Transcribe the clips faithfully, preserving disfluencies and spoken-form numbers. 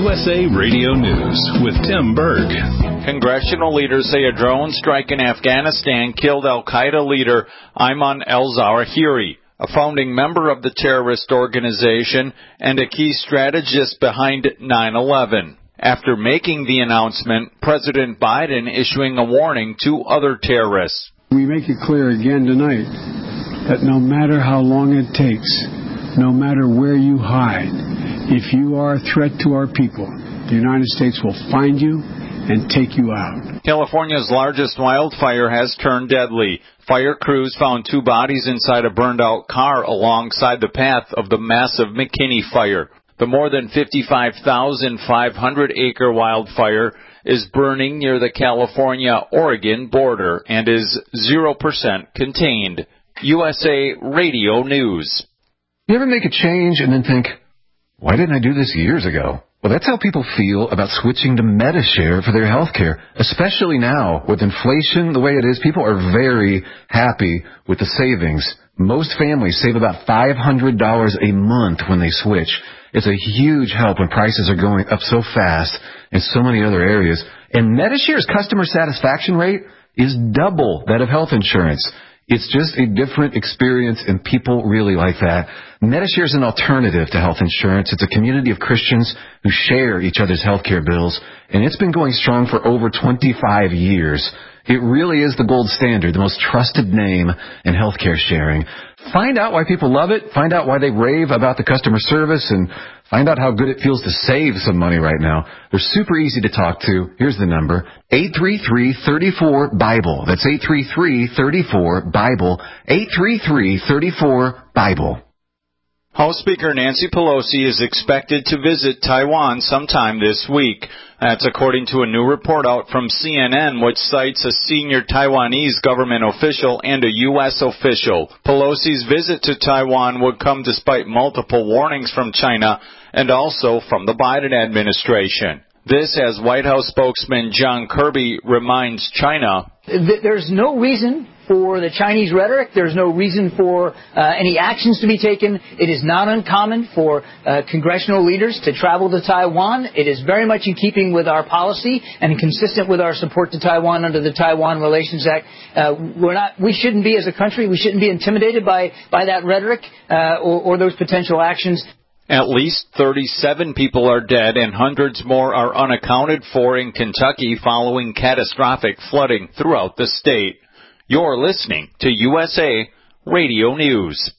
U S A Radio News with Tim Berg. Congressional leaders say a drone strike in Afghanistan killed al-Qaeda leader Ayman al-Zawahiri, a founding member of the terrorist organization and a key strategist behind nine eleven. After making the announcement, President Biden issuing a warning to other terrorists. We make it clear again tonight that no matter how long it takes, no matter where you hide, if you are a threat to our people, the United States will find you and take you out. California's largest wildfire has turned deadly. Fire crews found two bodies inside a burned-out car alongside the path of the massive McKinney fire. The more than fifty-five thousand five hundred acre wildfire is burning near the California-Oregon border and is zero percent contained. U S A Radio News. You ever make a change and then think, why didn't I do this years ago? Well, that's how people feel about switching to Medi-Share for their health care, especially now with inflation the way it is. People are very happy with the savings. Most families save about five hundred dollars a month when they switch. It's a huge help when prices are going up so fast in so many other areas. And Medi-Share's customer satisfaction rate is double that of health insurance. It's just a different experience, and people really like that. Medi-Share is an alternative to health insurance. It's a community of Christians who share each other's health care bills, and it's been going strong for over twenty-five years. It really is the gold standard, the most trusted name in healthcare sharing. Find out why people love it. Find out why they rave about the customer service, and find out how good it feels to save some money right now. They're super easy to talk to. Here's the number, eight three three, three four, BIBLE. That's eight three three, three four, BIBLE, eight three three, three four, BIBLE. House Speaker Nancy Pelosi is expected to visit Taiwan sometime this week. That's according to a new report out from C N N, which cites a senior Taiwanese government official and a U S official. Pelosi's visit to Taiwan would come despite multiple warnings from China and also from the Biden administration. This, as White House spokesman John Kirby reminds China, there's no reason for the Chinese rhetoric. There's no reason for uh, any actions to be taken. It is not uncommon for uh, congressional leaders to travel to Taiwan. It is very much in keeping with our policy and consistent with our support to Taiwan under the Taiwan Relations Act. Uh, we're not, we shouldn't be, as a country, we shouldn't be intimidated by, by that rhetoric uh, or, or those potential actions. At least thirty-seven people are dead and hundreds more are unaccounted for in Kentucky following catastrophic flooding throughout the state. You're listening to U S A Radio News.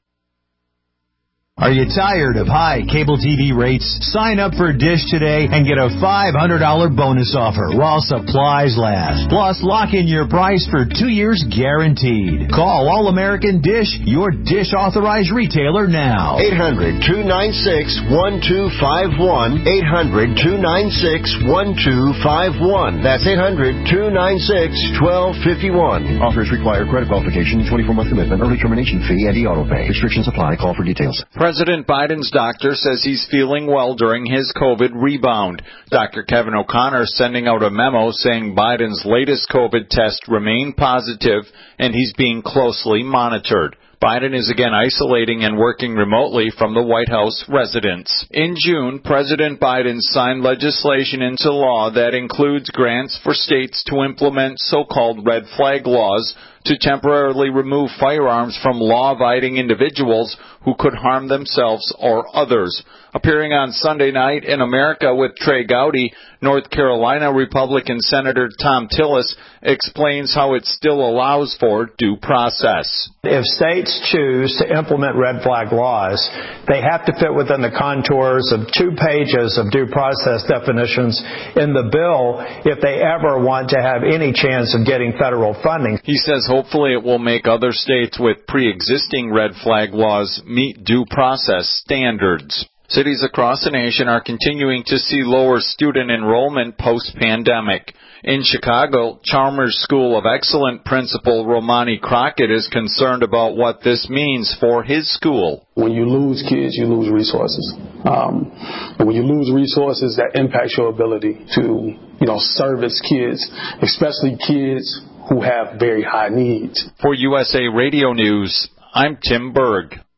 Are you tired of high cable T V rates? Sign up for Dish today and get a five hundred dollars bonus offer while supplies last. Plus, lock in your price for two years guaranteed. Call All-American Dish, your Dish authorized retailer now. eight hundred, two nine six, one two five one. eight hundred, two nine six, one two five one. That's eight hundred, two nine six, one two five one. Offers require credit qualification, twenty-four month commitment, early termination fee, and e-auto pay. Restrictions apply. Call for details. President Biden's doctor says he's feeling well during his COVID rebound. Doctor Kevin O'Connor sending out a memo saying Biden's latest COVID test remained positive and he's being closely monitored. Biden is again isolating and working remotely from the White House residence. In June, President Biden signed legislation into law that includes grants for states to implement so-called red flag laws to temporarily remove firearms from law-abiding individuals who could harm themselves or others. Appearing on Sunday night in America with Trey Gowdy, North Carolina Republican Senator Thom Tillis explains how it still allows for due process. If states choose to implement red flag laws, they have to fit within the contours of two pages of due process definitions in the bill if they ever want to have any chance of getting federal funding. He says hopefully it will make other states with pre-existing red flag laws meet due process standards. Cities across the nation are continuing to see lower student enrollment post-pandemic. In Chicago, Chalmers School of Excellence principal Romani Crockett is concerned about what this means for his school. When you lose kids, you lose resources. Um, and when you lose resources, that impacts your ability to, you know, service kids, especially kids who have very high needs. For U S A Radio News, I'm Tim Berg.